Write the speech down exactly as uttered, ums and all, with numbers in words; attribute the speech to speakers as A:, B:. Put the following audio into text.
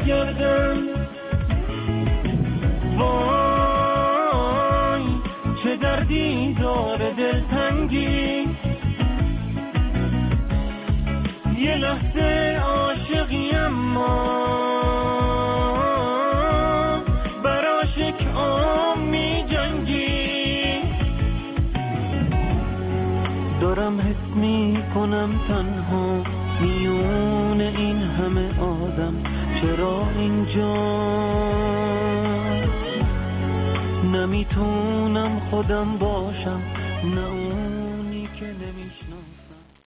A: گردم. وای چه دردی داره دلتنگی، یه لحظه عاشقی اما براش یک عام می جنگی. دارم حس می کنم تنها میون این همه آدم، چرا اینجا نمیتونم خودم باشم، نه